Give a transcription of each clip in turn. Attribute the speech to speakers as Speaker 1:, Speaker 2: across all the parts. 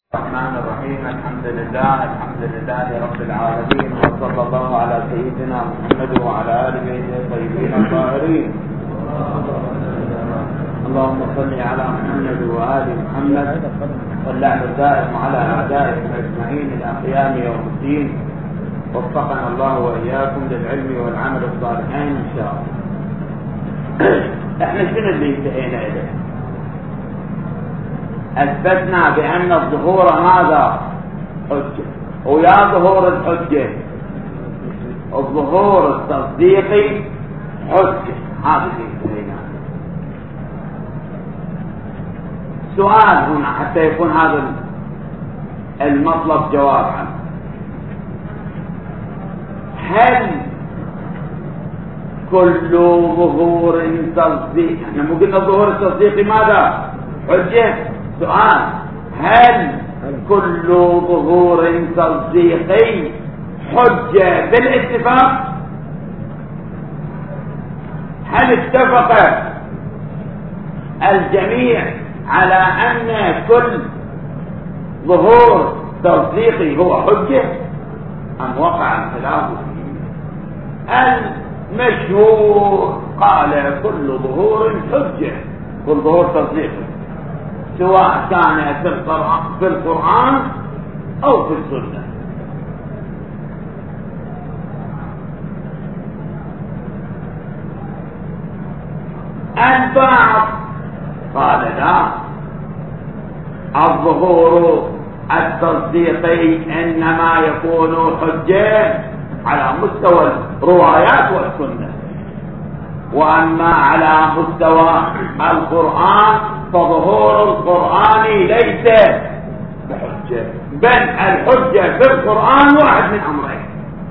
Speaker 1: الرحمن الرحيم. الحمد لله رب العالمين، وصلى الله على سيدنا محمد وعلى آله الطيبين الطاهرين. اللهم صل على محمد وآل محمد، واللعن الدائم على أعدائهم أجمعين إلى قيام يوم الدين. وفقنا الله وإياكم للعلم والعمل الصالحين إن شاء الله. احنا شنو اللي انتهينا إليه؟ أثبتنا بأن الظهور هذا حجة، ويا ظهور الحجة الظهور التصديقي حجة. هذا اللي انتهينا. سؤال هنا حتى يكون هذا المطلب جواب عنه. هل كل ظهور تصديقي، احنا مو قلنا الظهور التصديقي ماذا؟ حجة. سؤال: هل كل ظهور تصديقي حجة بالاتفاق؟ هل اتفق الجميع على أن كل ظهور تصديقي هو حجة، أم وقع الخلاف فيه؟ المشهور قال كل ظهور حجة، كل ظهور تصديقي، سواء كان في القرآن أو في السنة. البعض قال لا، الظهور التصديقي إنما يكون حجة على مستوى الروايات والسنة، وأما على مستوى القرآن فظهور القرآن ليس بحجة، بل الحجة في القرآن واحد من أمرين.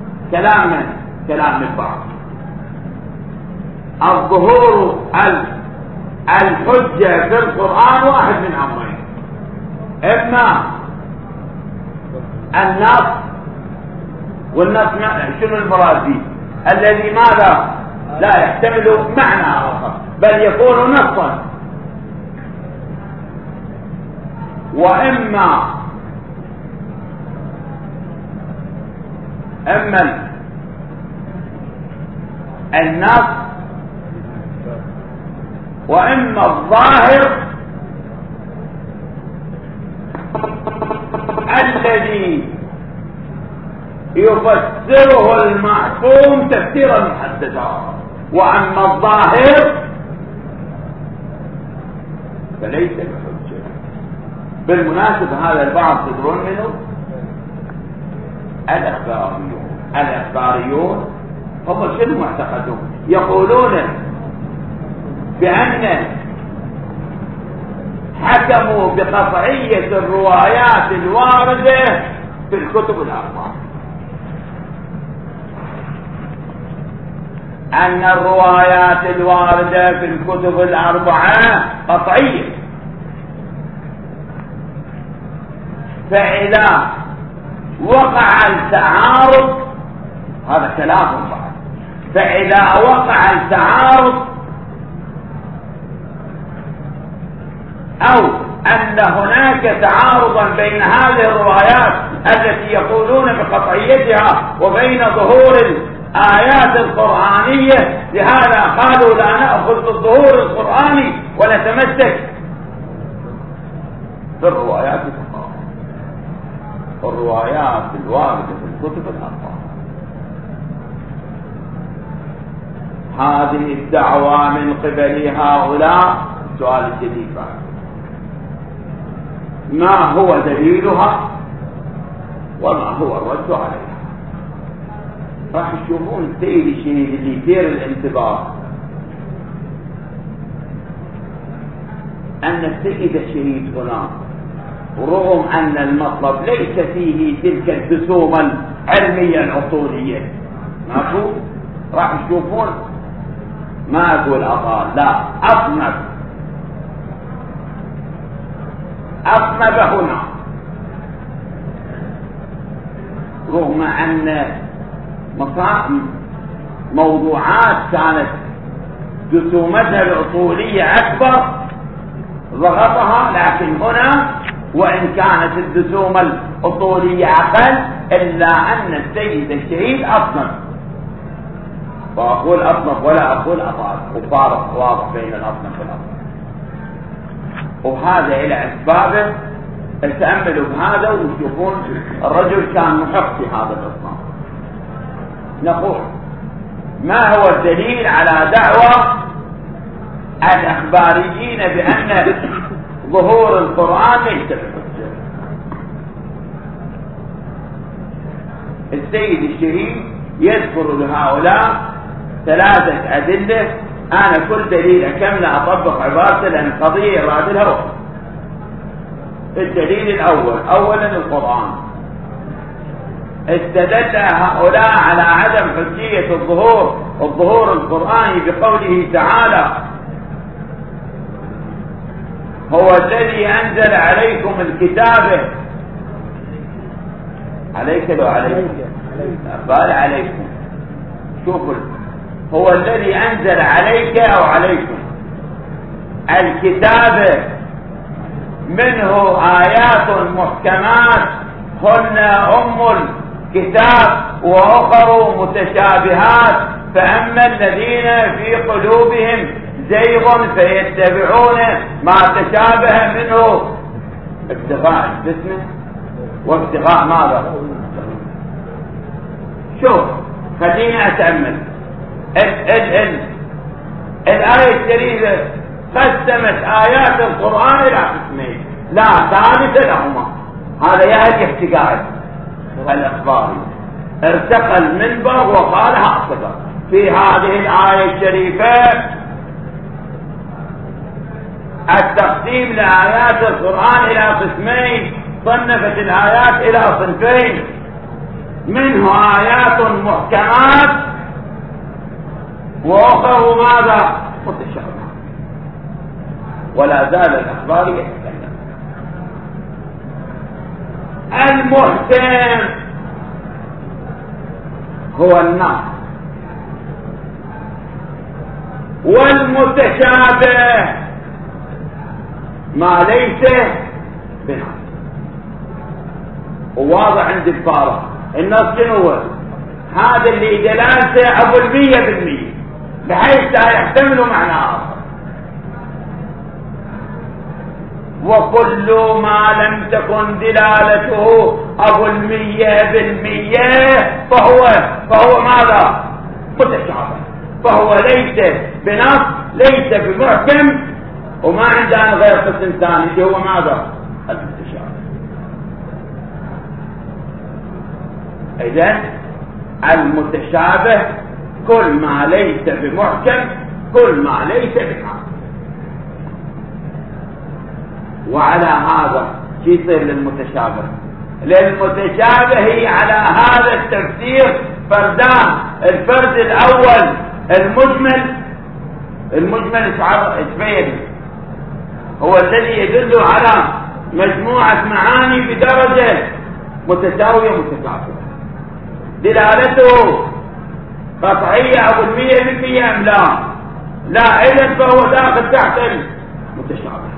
Speaker 1: كلام البعض. الظهور الحجة في القرآن واحد من أمرين: إما النص، والنص شنو المراد به؟ الذي ماذا؟ لا يحتمل معنى آخر بل يكون نصا، وإما النص، وإما الظاهر الذي يفسره المحكوم تفسيرا محددا، وأما الظاهر فليس بحجة. بالمناسبة هذا البعض تدرون منه؟ الأخباريون هم شنو معتقدون؟ يقولون بأن حكموا بقطعية الروايات الواردة في الكتب الأربعة، أن الروايات الواردة في الكتب الأربعة قطعية، فإذا وقع التعارض، هذا كلام بعد، فإذا وقع التعارض أو أن هناك تعارضا بين هذه الروايات التي يقولون بقطعيتها وبين ظهور الآيات القرآنية، لهذا قالوا لا نأخذ بالظهور القرآني ونتمسك بالروايات الأخرى، الروايات الواردة في الكتب الأخرى. هذه الدعوة من قبل هؤلاء سؤال جديد بعد. ما هو دليلها وما هو الرد عليها؟ راح تشوفون سيد الشهيد اللي يثير الانتباه أن السيد الشهيد هنا، رغم أن المطلب ليس فيه تلك الرسوم العلمية الأصولية، مفهوم؟ راح تشوفون ما أقول أطال، لا، أصنب هنا، رغم أن موضوعات كانت رسومتها الأصولية أكبر ضغطها، لكن هنا وإن كانت الدسوم الأصولية أقل، إلا أن السيد الشهيد أصنف، فأقول أصنف ولا أقول أطار، وفارق واضح بين الأصنف والأصنف. وهذا إلى أسبابه، تأملوا بهذا وتشوفون الرجل كان محق في هذا الإصناف. نقول ما هو الدليل على دعوى الأخباريين بأن ظهور القرآن ليس بحجة؟ السيد الشهيد يذكر لهؤلاء 3 أدلة، أنا كل دليل أكمل أطبق عبارته لأن القضية يراد لها وقت. الدليل الأول، أولا القرآن، استدل هؤلاء على عدم حجية الظهور القرآني بقوله تعالى: هو الذي أنزل عليكم الكتاب. عليك لو عليكم قال عليكم، شوفوا، هو الذي أنزل عليك أو عليكم الكتاب منه آيات محكمات هن أم الكتاب وأخر متشابهات، فأما الذين في قلوبهم زيغ فيتبعون ما تشابه منه ابتغاء الفتنة وابتغاء ماذا؟ شوف خليني أتأمل. الآية الشريفة قسمت آيات القرآن إلى قسمين لا ثالث لهما، هذا يهدي احتجاج الأخباري. ارتقى المنبر وقال هكذا في هذه الآية الشريفة: التقسيم لآيات القرآن إلى قسمين، صنفت الآيات إلى صنفين، منه آيات محكمات وأخر ماذا؟ متشابهات. ولا زال الأخبار يتكلم. المحكم هو النص، والمتشابه ما ليس بنص. وواضح عند الفارق النص شنو هو؟ هذا اللي دلالته أبو 100%، بحيث لا يحتمل معنى آخر. وكل ما لم تكن دلالته أبو 100% فهو ماذا؟ متشابه، فهو ليس بنص، ليس بمحكم، وما عندنا غير قسم ثاني اللي هو ماذا؟ المتشابه. إذن المتشابه كل ما ليس بمحكم، كل ما ليس بنص. وعلى هذا شو يصير للمتشابه؟ للمتشابه على هذا التفسير فردان. الفرد الأول المجمل اسمين، هو الذي يدل على مجموعة معاني بدرجة متساوية متكافئة، دلالته قطعية أو 100% أم لا إذن فهو داخل تحت المتشابه.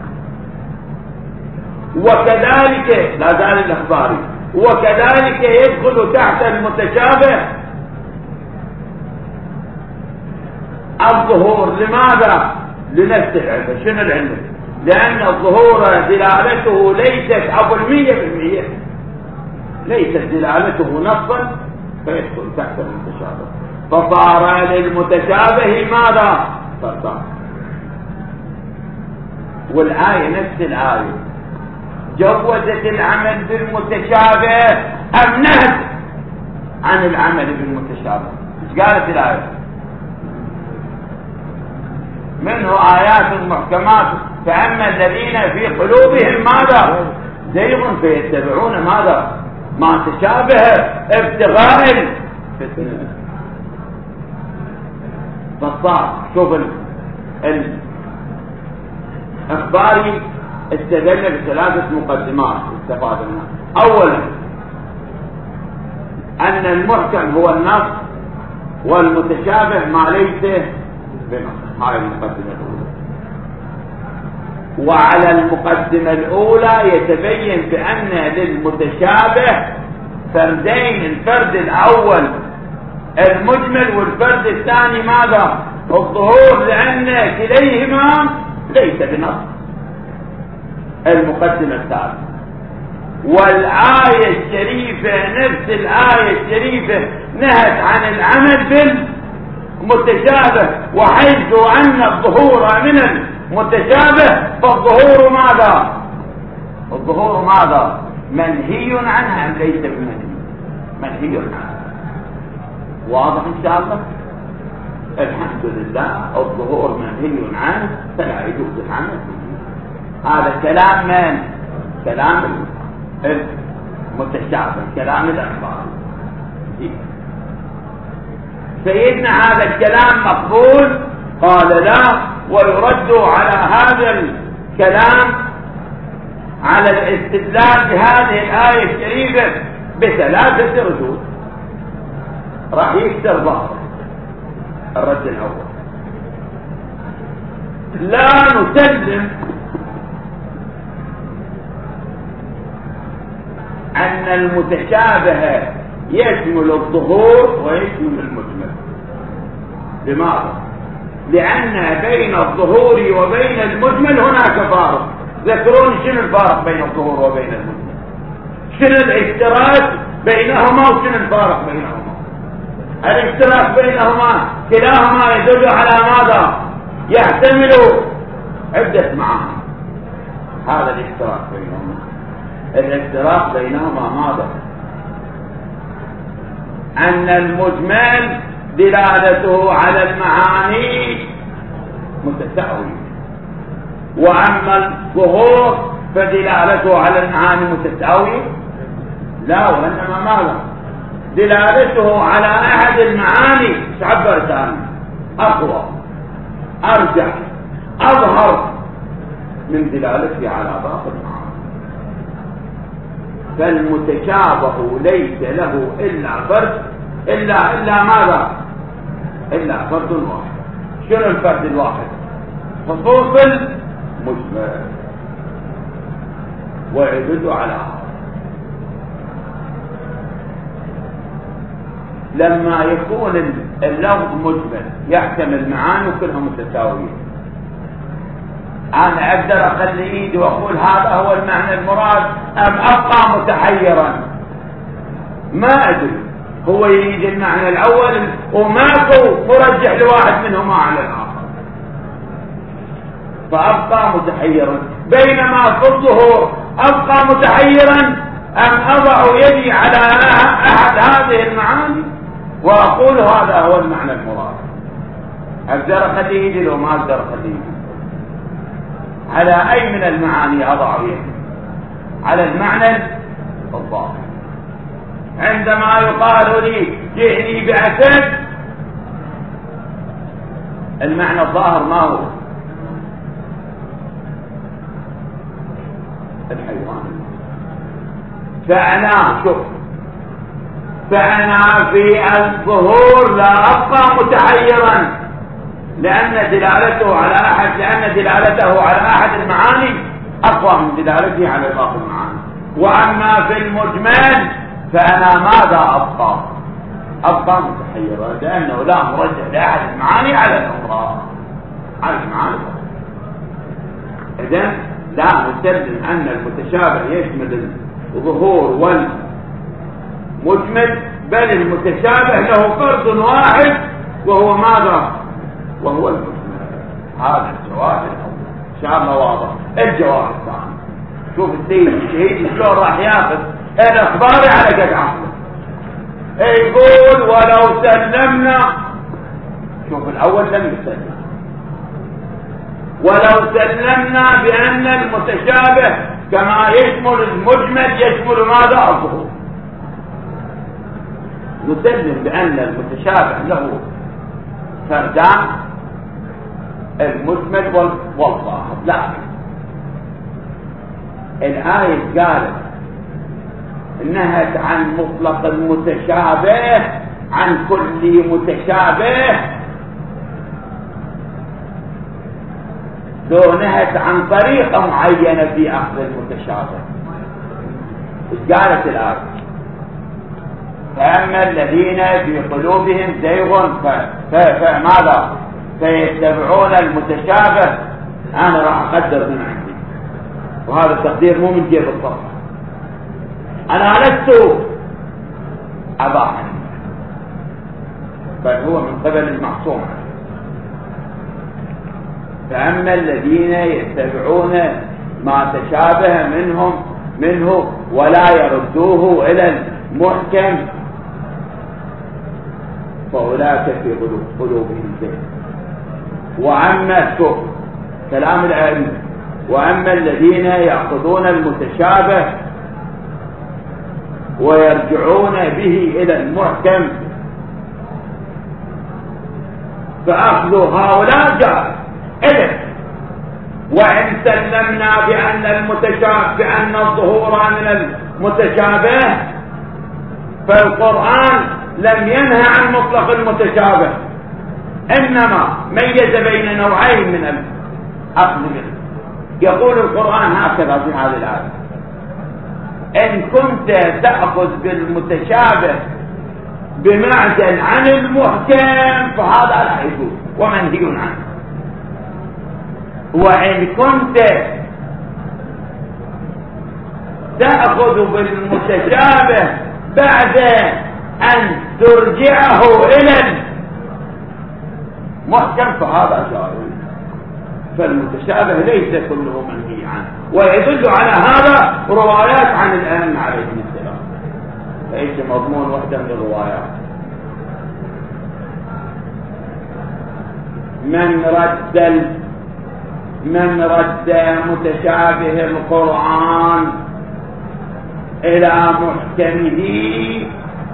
Speaker 1: وكذلك لا زال الأخباري، وكذلك يدخل تحت المتشابه الظهور. لماذا؟ لنفس العلة. شنو العلة؟ لأن الظهور دلالته ليست أبو 100%، ليست دلالته نصا، فيدخل تحت المتشابه، فصار للمتشابه ماذا؟ فرقان. والآية نفس الآية جوزت العمل بالمتشابه أم نهت عن العمل بالمتشابه؟ ايش قالت الآية؟ منه آيات محكمات فأما الذين في قلوبهم ماذا؟ زيغ فيتبعون ماذا؟ ما تشابه ابتغاء الفتنة. فالصار شوف الأخباري استدل ب3 مقدمات استفاد منها. أولا أن المحكم هو النص، والمتشابه ما ليس بنص. هاي المقدمة الأولى. وعلى المقدمة الأولى يتبين بأن للمتشابه فردين، الفرد الأول المجمل والفرد الثاني ماذا؟ الظهور، لأن كليهما ليس بنص المقدمة الثالثة. والآية الشريفة نفس الآية الشريفة نهت عن العمل بالمتشابه، وحيث أن الظهور من المتشابه فالظهور ماذا؟ الظهور ماذا؟ منهي عنها أم ليس بمنهي؟ منهي عنها. واضح إن شاء الله؟ الحمد لله الظهور منهي عنه فلا يجوز العمل. هذا كلام من؟ كلام المتشابه، كلام الأخبار. سيدنا هذا الكلام مقبول؟ قال لا، ويرد على هذا الكلام على الاستدلال بهذه الآية الشريفة بثلاثة ردود. راح يكسر ظهره. الرد الأول: لا نسلم أن المتشابه يشمل الظهور ويشمل المجمل. لماذا؟ لأن بين الظهور وبين المجمل هناك فارق. ذكرون شنو الفارق بين الظهور وبين المجمل؟ شنو الاشتراك بينهما وشنو الفارق بينهما؟ الاشتراك بينهما كلاهما يدل على ماذا؟ يحتمل عدة معاني. هذا الاشتراك بينهما. الاشتراك بينهما ماذا؟ أن المجمل دلالته على المعاني متساوية، وأما الظهور فدلالته على المعاني متساوية لا، وإنما ماذا؟ دلالته على أحد المعاني تعبر ثاني أقوى أرجح أظهر من دلالته على باقي المعاني. فالمتشابه ليس له إلا فرد إلا ماذا؟ إلا فرد واحد. شنو الفرد الواحد؟ خصوص المجمل. ويدل على هذا لما يكون اللفظ مجمل يحتمل معاني كلها متساوية. أنا أقدر أخلي إيدي وأقول هذا هو المعنى المراد أم أبقى متحيرا؟ ما أدري. هو يريد المعنى الأول وماكو مرجح لواحد منهما على الآخر، فأبقى متحيرا. بينما في الظهور أبقى متحيرا أم أضع يدي على أحد هذه المعاني وأقول هذا هو المعنى المراد؟ أقدر أخلي يدي لو ما أقدر أخلي يدي؟ على أي من المعاني أضع يدي؟ على المعنى الظاهر. عندما يقال لي جئني بأسد، المعنى الظاهر ما هو؟ الحيوان. فأنا في الظهور لا أبقى متحيرا لأن دلالته على أحد المعاني أقوى من دلالته على باقي المعاني. وأما في المجمل فأنا ماذا أبقى متحيرا لأنه لا مرجح لأحد المعاني على الأخرى، على المعاني. إذن لا نسلم أن المتشابه يشمل الظهور والمجمل، بل المتشابه له فرد واحد وهو ماذا؟ وهو المجمل. هذا الجواب الأول إن شاء الله واضح. الجواب الثاني: شوف السيد الشهيد شلون راح ياخذ الأخبار على قد عقله. يقول ولو سلمنا، شوف الأول لم يسلم، ولو سلمنا بأن المتشابه كما يشمل المجمل يشمل ماذا؟ الظهور. نسلم بأن المتشابه له فردان، المجمل والظاهر. لا، الآية قالت نهت عن مطلق المتشابه عن كل متشابه، لو نهت عن طريقة معينة في أخذ المتشابه. إيش قالت الآية؟ فأما الذين في قلوبهم زيغ فماذا؟ فيتبعون المتشابه. أنا راح أقدر من عندي، وهذا التقدير مو من جيب الصف، أنا لست أضاحا، بل هو من قبل المعصوم. فأما الذين يتبعون ما تشابه منه ولا يردوه إلى المحكم فأولئك في قلوبهم زيغ. وأما كلام العلم، وأما الذين يأخذون المتشابه ويرجعون به إلى المحكم فأخذ هؤلاء جائز إذن. وإن سلمنا بأن الظهور من المتشابه، فالقرآن لم ينهى عن مطلق المتشابه، إنما ميز بين نوعين من الأخذ منه. يقول القرآن هكذا في هذه الآية: إن كنت تأخذ بالمتشابه بمعزل عن المحكم فهذا لا يجوز ومنهي عنه. وإن كنت تأخذ بالمتشابه بعد أن ترجعه إلى المحكم فهذا جائز. فالمتشابه ليس كله منهي عنه، ويدل على هذا روايات عن الأئمة عليهم السلام، ليس مضمون وحده من الروايات. من رد متشابه القرآن إلى محكمه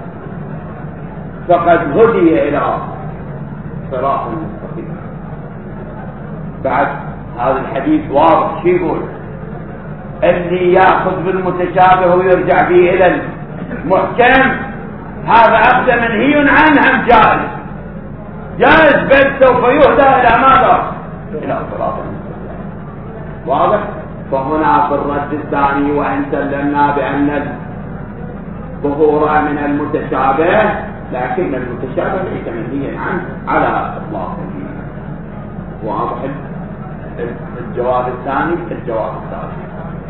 Speaker 1: فقد هدي إلى صراط مستقيم. بعد هذا الحديث واضح، شو يقول؟ اللي ياخذ بالمتشابه ويرجع به الى المحكم هذا أخذ منهي عنه جائز بل سوف يهدى الى ماذا؟ الى صراط المستقيم. واضح؟ فهنا في الرد الثاني: وان سلمنا بان الظهور من المتشابه، لكن المتشابه ليس منهيا عنه على اطلاقه. واضح الجواب الثاني. الجواب الثالث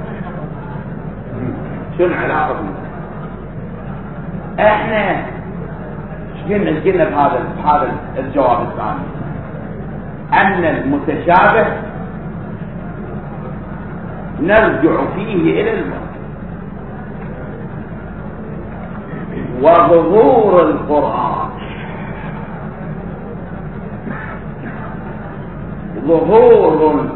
Speaker 1: شنو علاقة احنا قلنا بهذا الجواب الثاني ان المتشابه نرجع فيه الى المحكم، وظهور القرآن ظهور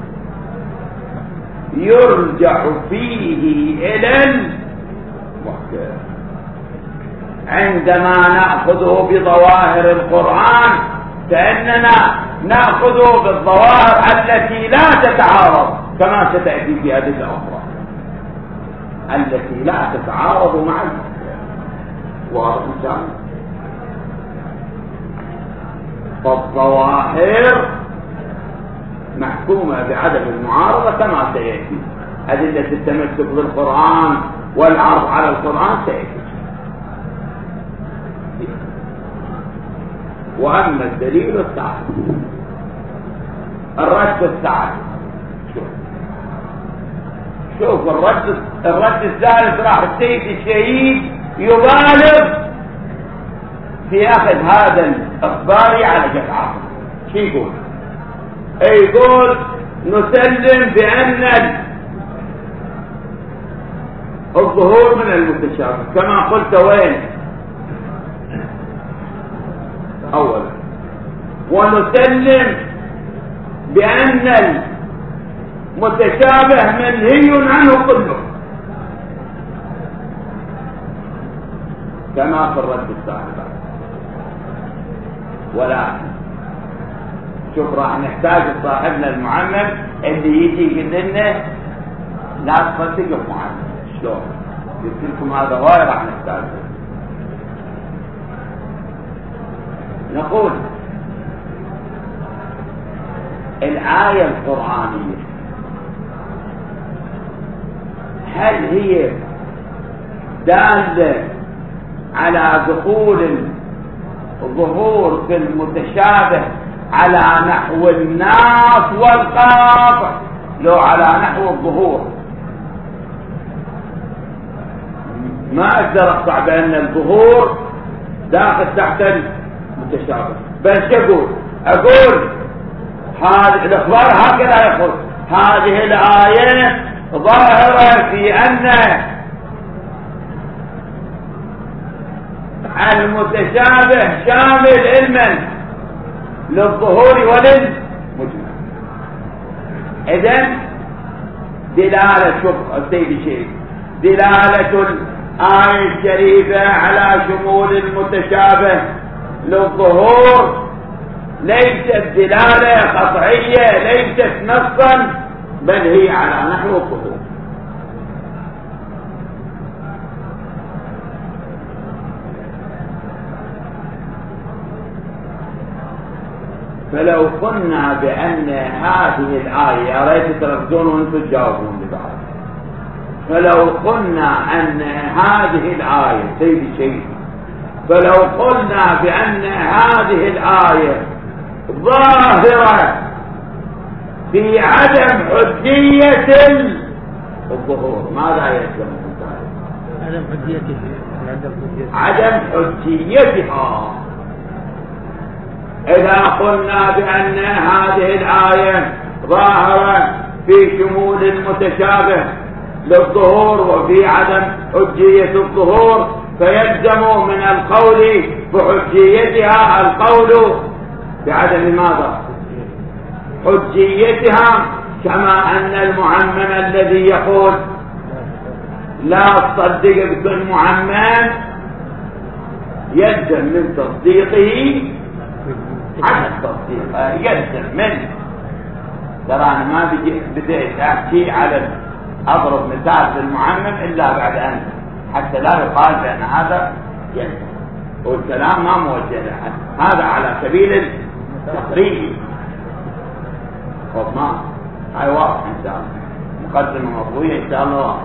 Speaker 1: يرجع فيه إلى المحكم. عندما نأخذه بظواهر القرآن فإننا نأخذه بالظواهر التي لا تتعارض، كما ستأتي في أدلة أخرى التي لا تتعارض مع المحكم. واضح؟ فالظواهر محكومة بعدم المعارضة كما سيأتي. أدلة التمسك بالقرآن والعرض على القرآن سيأتي. وأما الدليل الثالث الرد الثالث، شوف الرد الثالث راح السيد الشهيد يبالغ في أخذ هذا الإخبار على جفعه. شو يقول؟ يقول نسلم بأن الظهور من المتشابه كما قلت وين أولا، ونسلم بأن المتشابه منهي عنه كله كما في الرد الثالث. ولكن شوف راح نحتاج صاحبنا المعلم اللي يجي يقول لنا لا تصدقوا معلم. شلون؟ قلت لكم هذا غاية راح نحتاجه. نقول الآية القرآنية هل هي دالة على دخول الظهور في المتشابه على نحو الناس والقاطع لو على نحو الظهور؟ ما أقدر أقطع بأن الظهور داخل تحت المتشابه، بس أقول هذه الإخبار هكذا يقول هذه الآية ظاهرة في أن المتشابه شامل علما للظهور وللمجمل. إذن دلالة، شوف السيد شيء، دلالة الآية الشريفة على شمول المتشابه للظهور ليست دلالة قطعية، ليست نصا، بل هي على نحو الظهور. فلو قلنا بأن هذه الآية، يا ريت تركزون وانتم تجاوبون لبعض، فلو قلنا أن هذه الآية سيدي شيء، فلو قلنا بأن هذه الآية ظاهرة في عدم حجية الظهور، ماذا يلزم من ذلك؟ عدم حجيتها. إذا قلنا بأن هذه الآية ظاهرة في شمول المتشابه للظهور وفي عدم حجية الظهور، فيلزم من القول بحجيتها القول بعدم ماذا؟ حجيتها، كما أن المعمم الذي يقول لا تصدق بكل معمم يلزم من تصديقه عدم تصديقه، يلزم منه. ترى أنا ما بديت أحكي على أضرب مثال للمعمم إلا بعد أن حتى لا يقال بأن هذا يلزم، والكلام ما موجه لأحد، هذا على سبيل التقريب. ما هاي واضح إن شاء الله، مقدمة مطوية إن شاء الله.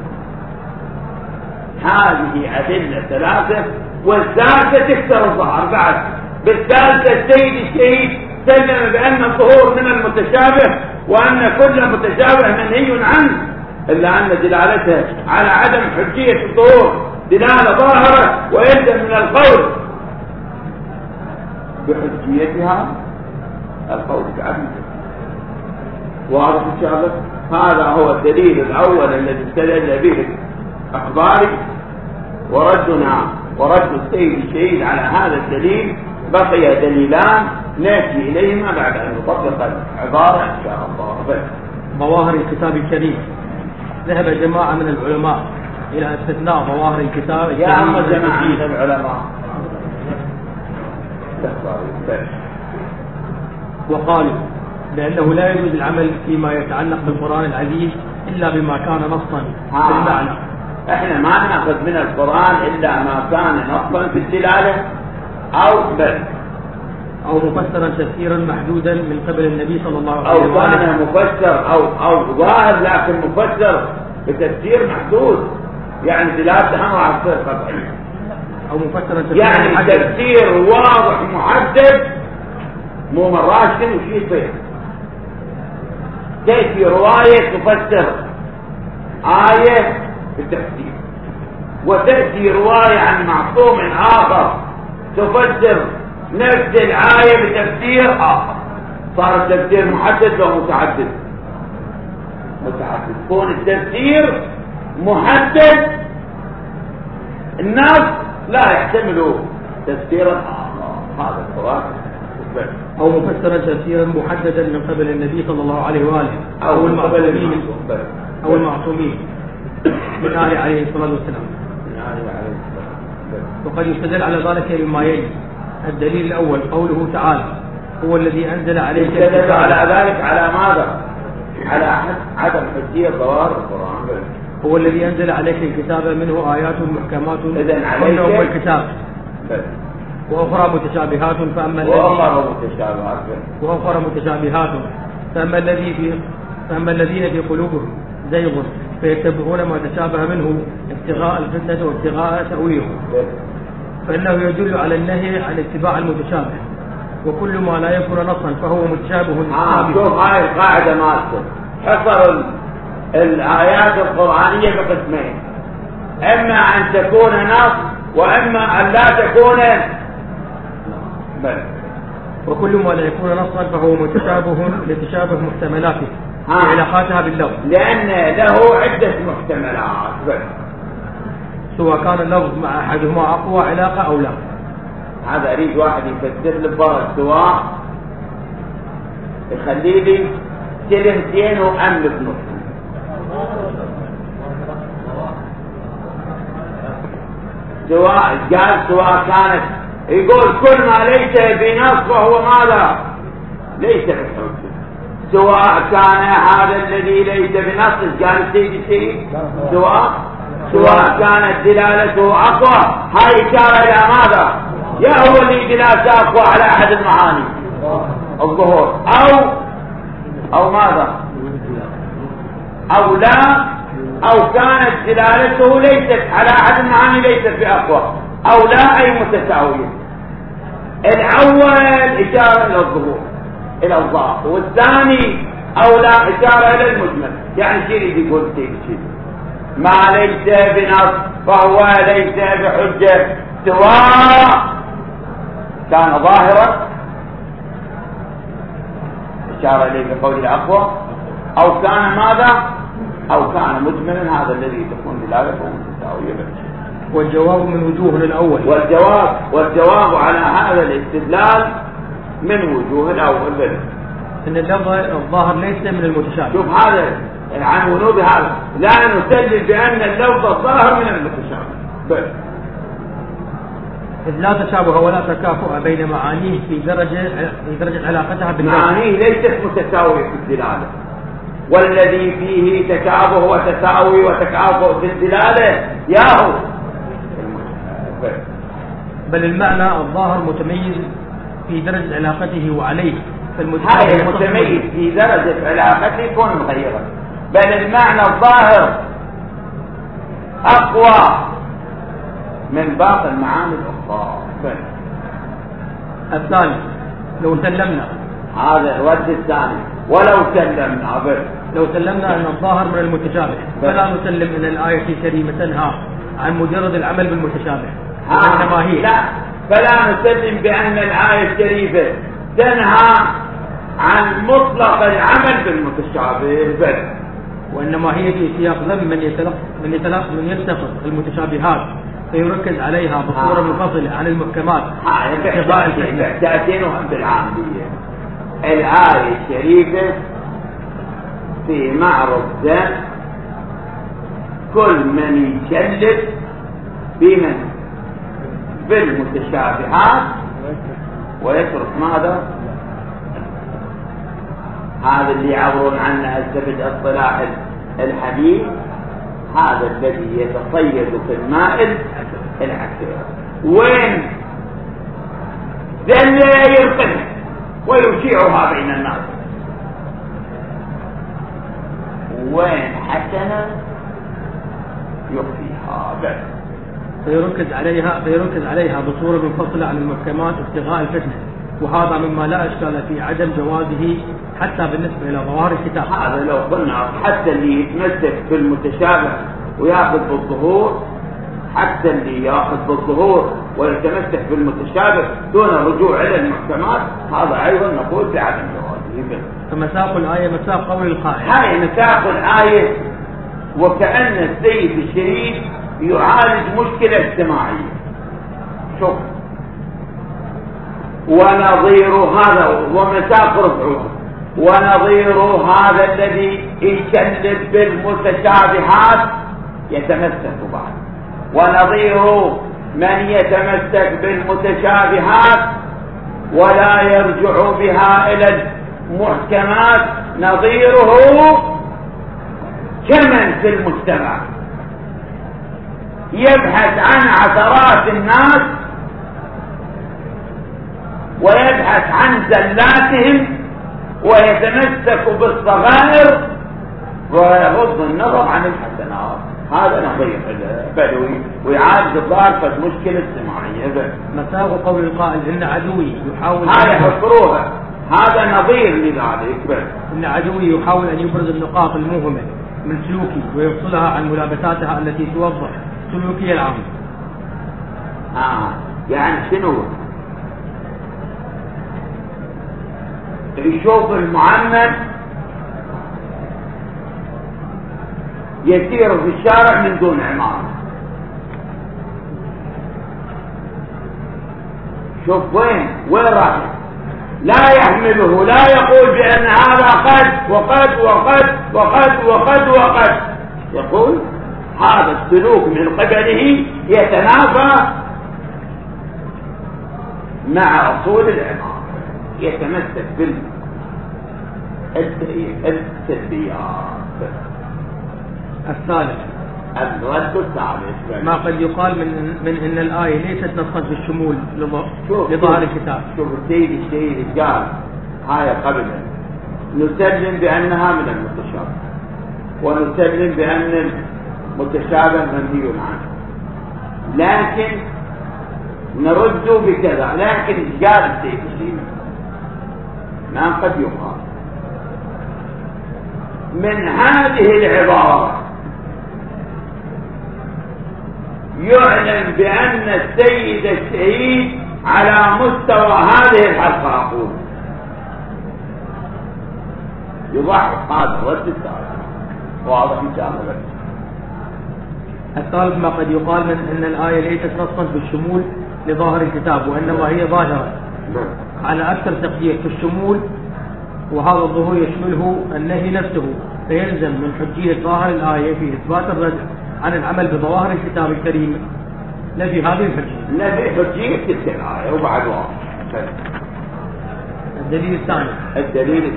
Speaker 1: هذه أدلة ثلاثة، والثالثة تكسر الظهر بعد. بالثالثة السيد الشهيد سلم بأن الظهور من المتشابه، وأن كل متشابه منهي عنه، إلا أن دلالته على عدم حجية الظهور دلالة ظاهرة، ويلزم من القول بحجيتها القول بعدم. واضح إن شاء الله؟ هذا هو الدليل الأول الذي استدل به أخباري، وردنا ورد السيد الشهيد على هذا الدليل. بقي دليلان نأتي إليهما بعد أن نطبق العبارة إن شاء الله.
Speaker 2: ظواهر الكتاب الكريم، ذهب جماعة من العلماء إلى استثناء ظواهر الكتاب الكريم.
Speaker 1: يا أما جماعة من العلماء
Speaker 2: وقالوا لأنه لا يجوز العمل فيما يتعلق بالقرآن العزيز إلا بما كان نصا بالمعنى.
Speaker 1: احنا ما نأخذ من القرآن إلا ما كان نصا في الدلالة أو
Speaker 2: مفسرا تفسيرا محدودا من قبل النبي صلى الله عليه وسلم،
Speaker 1: أو كان مفسر أو ظاهر لكن مفسر بتفسير محدود، يعني دلالته ما راح تصير قطعية،
Speaker 2: أو مفسرا تفسيرا
Speaker 1: يعني
Speaker 2: محدد.
Speaker 1: تفسير واضح محدد، مو مرات شنو شيء يصير تأتي رواية تفسر آية بالتفسير، وتأتي رواية عن معصوم آخر تفسر نفس الآية بتفسير آخر، صار التفسير محدد أو متعدد؟ متعدد. كون التفسير محدد الناس لا يحتملوا تفسيرا آخر، هذا الصواب.
Speaker 2: أو مفسرا تفسيرا محددا من قبل النبي صلى الله عليه وآله، أو المعصومين من آله عليه الصلاة والسلام. وقد يستدل على ذلك بما يلي. الدليل الأول قوله تعالى هو الذي أنزل عليك
Speaker 1: الكتاب. على ذلك على ماذا؟ على عدم حجية ظواهر القرآن.
Speaker 2: هو الذي أنزل عليك الكتاب منه آيات محكمات
Speaker 1: إذن عليك
Speaker 2: الكتاب وأخرى متشابهات، فأما
Speaker 1: وأخرى متشابهات
Speaker 2: فأما الذين في قلوبهم زيغ فيتبعون ما تشابه منه ابتغاء الفتنة وابتغاء تأويله، فإنه يدل على النهي عن اتباع المتشابه، وكل ما لا يكون نصا فهو متشابه.
Speaker 1: شوف هاي القاعدة مالته، حصر الآيات القرآنية بقسمين، إما أن تكون نص وإما أن لا تكون بل.
Speaker 2: وكل ما لا يكون نصا فهو متشابه لتشابه محتملاته وعلاقاتها باللفظ،
Speaker 1: لأن له عدة محتملات بل.
Speaker 2: سواء كان اللفظ مع أحدهما أقوى علاقة أو لا.
Speaker 1: هذا أريد واحد يفسر لي بره سواء يخلي لي كلمتين وأملك نص. سواء قال سواء كانت يقول كل ما ليس بنص فهو ماذا؟ ليس بحجة. سواء كان هذا الذي ليس بنص قال سيدي سواء كانت دلالته أقوى، هاي إشارة إلى ماذا؟ يا هو اللي دلالته أقوى على أحد المعاني الظهور أو ماذا؟ أو لا، أو كانت دلالته ليست على أحد المعاني ليست بأقوى، أو لا أي متساوية. الأول إشارة إلى الظهور إلى الظاهر، والثاني أو لا إشارة إلى المجمل. يعني شيء يقول شيء ما ليس بنص فهو ليس بحجة، سواء كان ظاهرا إشارة إليه بقول الأقوى، أو كان ماذا؟ أو كان مجملا، هذا الذي تكون دلالته متساوية.
Speaker 2: والجواب من وجوه الأول،
Speaker 1: والجواب على هذا الاستدلال من وجوه الأول بل.
Speaker 2: إن اللفظ الظاهر ليس من المتشابه.
Speaker 1: شوف هذا عن ورود هذا لا نسلم بأن اللفظ الظاهر من المتشابه بل.
Speaker 2: إذ لا تشابه ولا تكافؤ بين معانيه في درجة علاقتها باللفظ.
Speaker 1: معانيه ليست متساوية في الدلالة، والذي فيه تشابه وتساوي وتكافؤ في الدلالة ياهو
Speaker 2: بل المعنى الظاهر متميز في درجة علاقته وعليه،
Speaker 1: هاي متميز في درجة علاقته يكون مغيرا، بل المعنى الظاهر أقوى من باقي المعاني الأخرى.
Speaker 2: الثاني لو سلمنا،
Speaker 1: هذا الرد الثاني، ولو سلمنا
Speaker 2: لو سلمنا أن الظاهر من المتشابه فلا نسلم أن الآية الكريمة تنهى عن مجرد العمل بالمتشابه، وإنما هي
Speaker 1: لا، فلا نسلم بأن الآية الشريفة تنهى عن مطلق العمل بالمتشابه بل،
Speaker 2: وإنما هي في سياق ذم من يلتقط المتشابهات فيركز عليها بصورة منفصلة عن المحكمات.
Speaker 1: تأتينهم بالعامية. الآية الشريفة في معرض ذم كل من يشلل بالمتشابهات ويترك ماذا؟ هذا اللي يعبرون عنه السبج اصطلاح الحديث، هذا الذي يتصيد في الماء العسير، وين ذل يرقنه ويشيعها بين الناس، وين حسنة يخفيها بس.
Speaker 2: فيركز عليها بصورة منفصلة عن المحكمات ابتغاء الفتنة، وهذا مما لا إشكال في عدم جوازه حتى بالنسبة إلى ظواهر الكتاب.
Speaker 1: هذا لو قلنا حتى اللي يتمسك بالمتشابه ويأخذ بالظهور، حتى اللي يأخذ بالظهور ويتمسك بالمتشابه دون الرجوع إلى المحكمات، هذا أيضا نقول بعدم جوازه.
Speaker 2: فمساق الآية مساق قول القائل،
Speaker 1: هاي مساق الآية وكأن السيد الشريف يعالج مشكلة اجتماعية. شوف، ونظير هذا ومساق رفعه، ونظير هذا الذي يشلل بالمتشابهات يتمسك بعد، ونظير من يتمسك بالمتشابهات ولا يرجع بها إلى المحكمات، نظيره كمن في المجتمع يبحث عن عثرات الناس ويبحث عن زلاتهم ويتمسك بالصغائر ويغض النظر عن الحسنات. هذا نظير البدوي ويعالج الظاهر مشكلة سماعية.
Speaker 2: مساغ قول القائل إن عدوي يحاول
Speaker 1: هذا يفكروها، هذا نظير لذلك.
Speaker 2: إن عدوي يحاول أن يبرز النقاط الموهمة من سلوكي ويفصلها عن ملابساتها التي توضح سلوكي العام.
Speaker 1: يعني شنو؟ يشوف المعمد يسير في الشارع من دون عمامة، شوف وين راح، لا يحمله، لا يقول بأن هذا قد وقد وقد وقد وقد وقد، يقول هذا السلوك من قبله يتنافى مع أصول العمامة، يتمسك بالسلبيات.
Speaker 2: الثالث
Speaker 1: الرد الثالث
Speaker 2: ما قد يقال من إن الآية ليست نصا بالشمول لظاهر الكتاب.
Speaker 1: شوف الشيء قال هاي قبل نسلم بأنها من المتشابه، ونسلم بأن المتشابه منهي عنه، لكن نرد بكذا. لكن قال الشيء ما قد يقال من هذه العبارة يعلم بأن السيد الشهيد على مستوى هذه الحلقة، أقول يضحك هذا الرد الثالث واضح إن شاء الله.
Speaker 2: الثالث ما قد يقال من أن الآية ليست نصا بالشمول لظاهر الكتاب، وإنما هي ظاهرة على أكثر تقدير في الشمول، وهذا الظهور يشمله النهي نفسه، فيلزم من حجية ظاهر الآية في إثبات الرد عن العمل بظواهر الكتاب الكريم نفي هذه الحجية.
Speaker 1: نفي حجية تلك الآية وبعد واضح.
Speaker 2: الدليل الثاني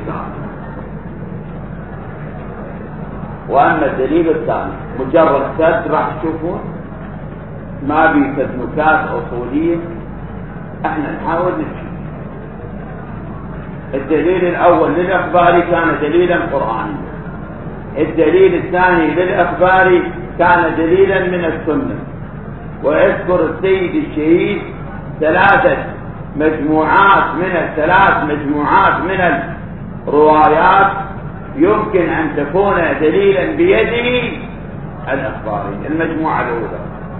Speaker 1: وأما الدليل الثاني مجرد سد، راح تشوفون ما بيفد نكات أصولية، احنا نحاول نمشي. الدليل الأول للأخبار كان دليلا قرآنيا، الدليل الثاني للأخبار كان دليلا من السنة. ويذكر السيد الشهيد ثلاث مجموعات من الروايات يمكن أن تكون دليلا بيده الأخباري. المجموعة الأولى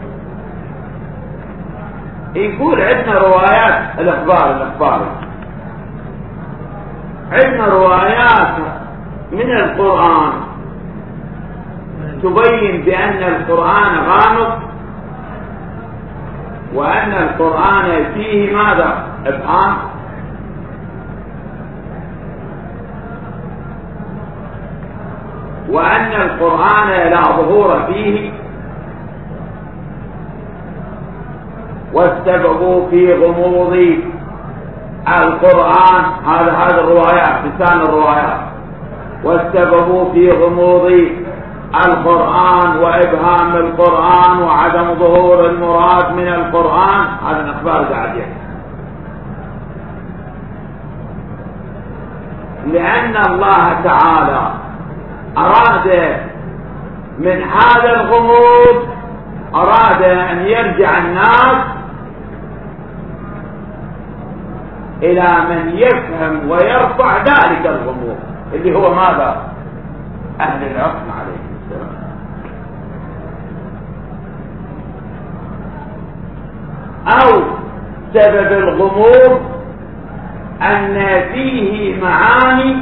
Speaker 1: يقول عندنا روايات الأخباري، عندنا روايات من القرآن تبين بأن القرآن غامض، وأن القرآن فيه ماذا؟ إبهام. وأن القرآن لا ظهور فيه، والسبب في غموض القرآن هذا الروايات لسان الروايات، والسبب في غموض القرآن وإبهام القرآن وعدم ظهور المراد من القرآن. هذا الأخبار قاعد يحكي، لأن الله تعالى أراد من هذا الغموض، أراد أن يرجع الناس إلى من يفهم ويرفع ذلك الغموض اللي هو ماذا؟ أهل العصمة عليه السلام. أو سبب الغموض أن فيه معاني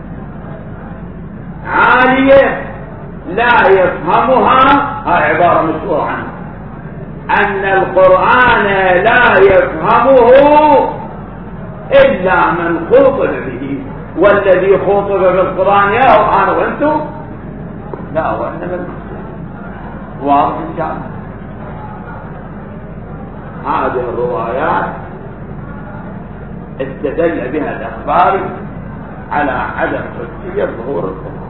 Speaker 1: عالية لا يفهمها، هذه عبارة مشهورة عنه، أن القرآن لا يفهمه إلا من خطب به، والذي خطب بالقرآن يا أنا وأنتم لا، وإنما المقصود واضح إن شاء الله. هذه الروايات استدل بها الأخبار على عدم حجية ظهور القرآن،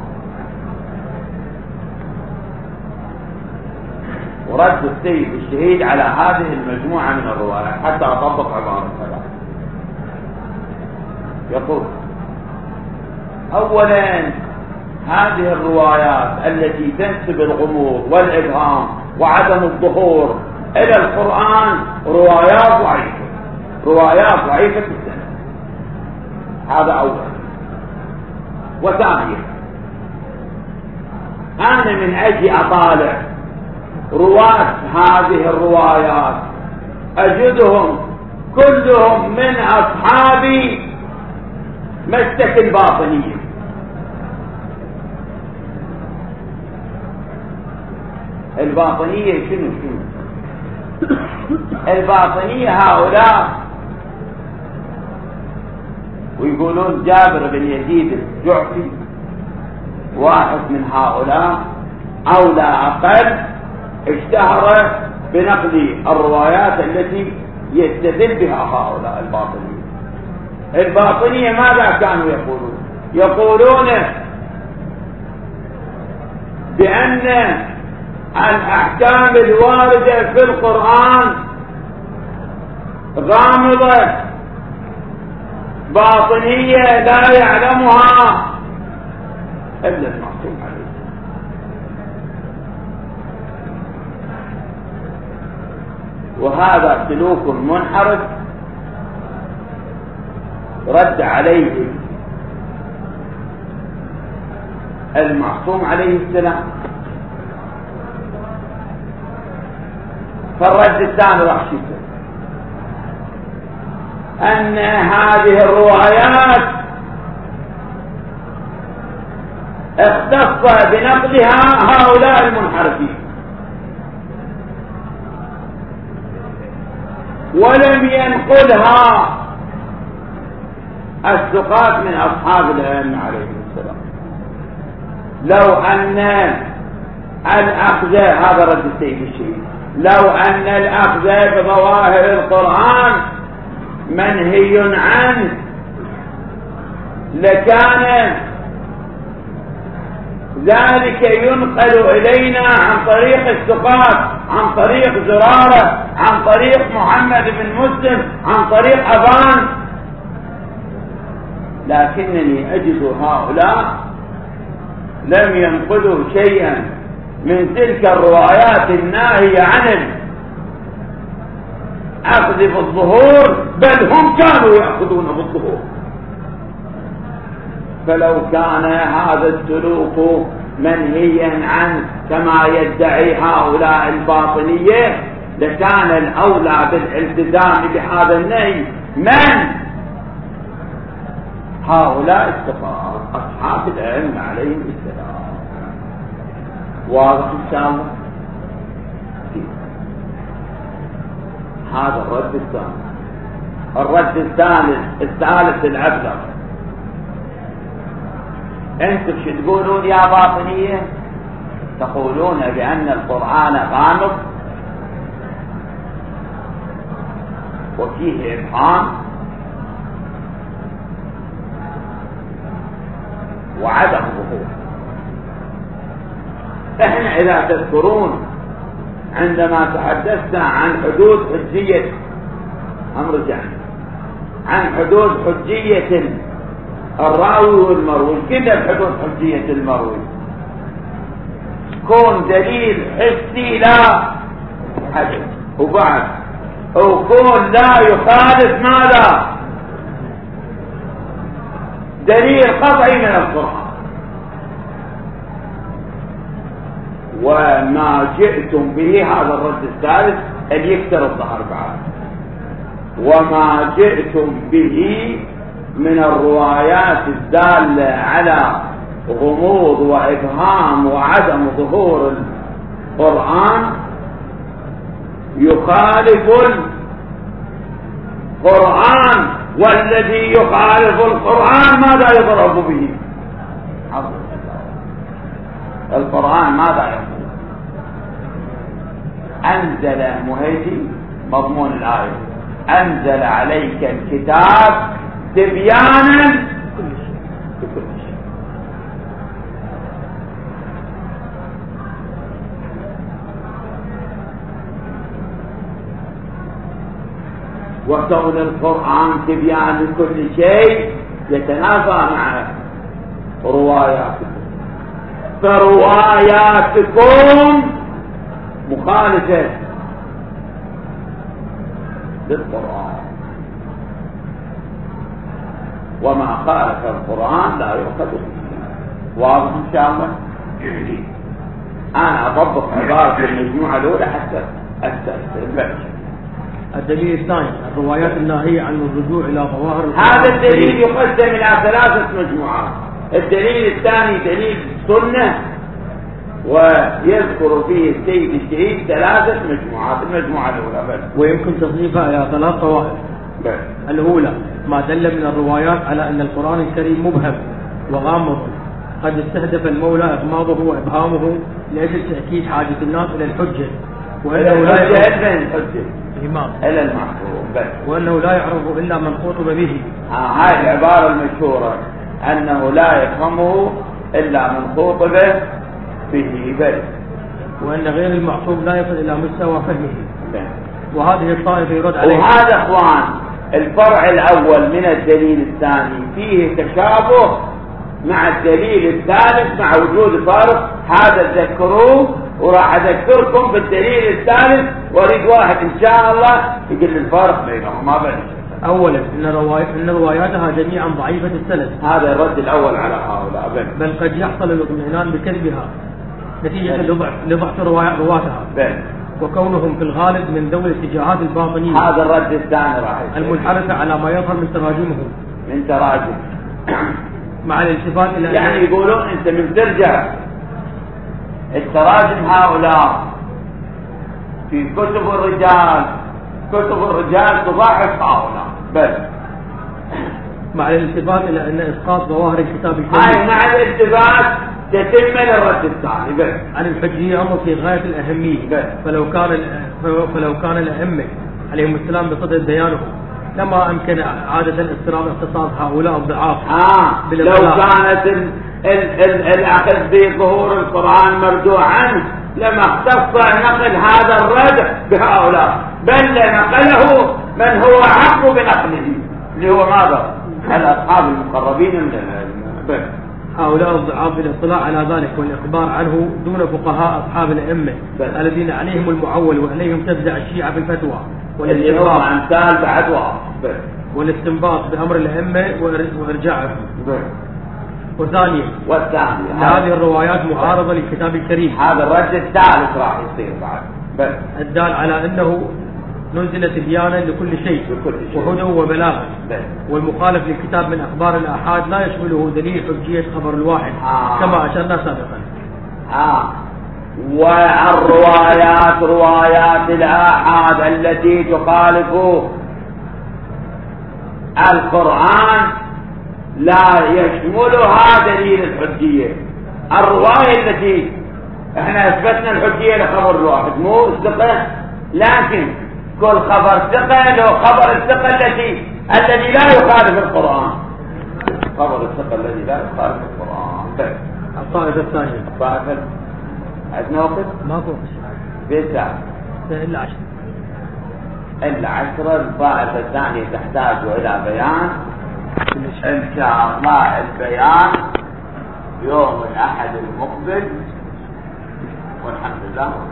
Speaker 1: ورد السيد الشهيد على هذه المجموعة من الروايات حتى أطبق عبارة ثلاثة. يقول أولا هذه الروايات التي تنسب الغموض والإبهام وعدم الظهور إلى القرآن روايات ضعيفة جدا. هذا أولا. وثانيا أنا من أجي أطالع رواة هذه الروايات أجدهم كلهم من أصحاب مسلك الباطنية. الباطنية شنو؟ الباطنية هؤلاء ويقولون جابر بن يزيد الجعفي واحد من هؤلاء أو لا أقل اشتهر بنقل الروايات التي يستدل بها هؤلاء الباطنية. الباطنية ماذا كانوا يقولون؟ يقولون بأن الأحكام الواردة في القرآن غامضة باطنية لا يعلمها إلا المعصوم عليه. وهذا سلوك منحرف رد عليه المعصوم عليه السلام. فالرد الثاني راح يقول أن هذه الروايات اختص بنقلها هؤلاء المنحرفين ولم ينقلها الثقات من أصحاب الأئمة عليهم السلام. لو أن الأخذ، هذا رد السيد الشيخ، لو أن الأخذ بظواهر القرآن منهي عنه لكان ذلك ينقل إلينا عن طريق الثقات، عن طريق زرارة، عن طريق محمد بن مسلم، عن طريق أبان. لكنني أجد هؤلاء لم ينقلوا شيئا من تلك الروايات الناهية عن الأخذ بالظهور، بل هم كانوا يأخذون بالظهور. فلو كان هذا السلوك منهيا عنه كما يدعي هؤلاء الباطنية لكان الأولى بالالتزام بهذا النهي من هؤلاء الثقات أصحاب العلم عليهم السلام. واضح إن شاء الله؟ هذا الرد الثاني. الرد الثالث الأبلغ. انتم شو تقولون يا باطنية؟ تقولون بأن القرآن غامض وفيه إبهام وعدم ظهور. احنا إذا تذكرون عندما تحدثنا عن حدود حجية عن حدود حجية الراوي والمروي، كده حدود حجية المروي كون دليل حسي لا حدث، وبعد وكون لا يخالف ماذا؟ دليل قطعي من القرآن. وما جئتم به هذا الرد الثالث اللي يكثر الظهر بعد، وما جئتم به من الروايات الدالة على غموض وإبهام وعدم ظهور القرآن يخالف القرآن، والذي يخالف القرآن ماذا يضرب به؟ القرآن ماذا يقول؟ أنزل مهدي مضمون الآية أنزل عليك الكتاب تبيانا لكل شيء. وكون القرآن تبيان لكل شيء يتنافى مع رواياتكم، فرواياتكم مخالفة للقرآن، وما خالف القرآن لا يؤخذ به. واضح إن شاء الله؟ أنا أطبق عبارة المجموعة الأولى حتى أستأثر.
Speaker 2: الدليل الثاني الروايات الناهية عن الرجوع إلى ظواهر
Speaker 1: هذا الدليل يقسم إلى 3 مجموعات. الدليل الثاني دليل السنة، ويذكر فيه السيد الشهيد 3 مجموعات. المجموعة الأولى بس،
Speaker 2: ويمكن تصنيفها إلى 3 طوائف. الأولى ما دل من الروايات على أن القرآن الكريم مبهم وغامض، قد استهدف المولى إغماضه وإبهامه لأجل تأكيد حاجة الناس إلى الحجة، وأنه لا يعرف إلا من خطب به.
Speaker 1: هاي العبارة المشهورة أنه لا يفهمه إلا من خطب به بل،
Speaker 2: وأن غير المعصوم لا يصل إلى مستوى فهمه. وهذه الطائفة يرد عليه.
Speaker 1: وهذا إخوان الفرع الأول من الدليل الثاني فيه تشابه مع الدليل الثالث مع وجود فارق. هذا تذكروه، وراح أذكركم بالدليل الثالث، واريد واحد إن شاء الله يقول الفارق بينهم. ما بين
Speaker 2: أولا إن رواياتها جميعا ضعيفة السند.
Speaker 1: هذا الرد الأول على هؤلاء.
Speaker 2: بل قد يحصل الاطمئنان بكذبها نتيجة لضعف رواتها، وكونهم في الغالب من ذوي الاتجاهات الباطنية.
Speaker 1: هذا الرد الثاني راح
Speaker 2: المنحرفة على ما يظهر من تراجمهم،
Speaker 1: من تراجم
Speaker 2: مع الالتفات إلى
Speaker 1: يعني يقولون أنت من ترجع التراجم هؤلاء في كتب الرجال تضاعف هؤلاء بس،
Speaker 2: مع الالتفات إلى أن إسقاط ظواهر الكتاب الكريم.
Speaker 1: هاي مع الالتفات تتم الرد الثاني بس.
Speaker 2: عن الحجية أمر في غاية الأهمية بس. فلو كان الأئمة عليهم السلام بصدد بيانه لما أمكن عادة اضطراب اختصاص هؤلاء الضعاف.
Speaker 1: لو كانت الأخذ بظهور القرآن مردوع عنه لما اختص نقل هذا الردع بهؤلاء، بل نقله من هو حق بنقله اللي هو ماذا؟ الأصحاب المقربين من العلم.
Speaker 2: هؤلاء الضعاف بالاطلاع على ذلك والإخبار عنه دون فقهاء أصحاب الأئمة الذين عليهم المعول وعليهم تفزع الشيعة في الفتوى والاستنباط بأمر الأئمة وإرجاعهم. وثانيا هذه الروايات معارضة للكتاب الكريم.
Speaker 1: هذا الرد الثالث راح يصير بعد بس،
Speaker 2: الدال على أنه نزل تبيانا لكل شيء وهدى وبلاغة. والمخالف للكتاب من أخبار الآحاد لا يشمله دليل حجية خبر الواحد كما أشرنا سابقا.
Speaker 1: والروايات روايات الآحاد التي تخالف القرآن لا يشملها دليل الحجية. الرواية التي احنا اثبتنا الحجية لخبر الواحد مو الثقة، لكن كل خبر ثقة له خبر الثقة الذي لا يخالف القرآن. خبر الثقة الذي لا يخالف القرآن.
Speaker 2: الطائفة الثانية.
Speaker 1: الطائفة عندنا وقت؟
Speaker 2: ماكو
Speaker 1: بساعة
Speaker 2: إلا 10.
Speaker 1: إلا 10. الطائفة الثانية تحتاج إلى بيان إن شاء الله. البيان يوم الأحد المقبل، والحمد لله.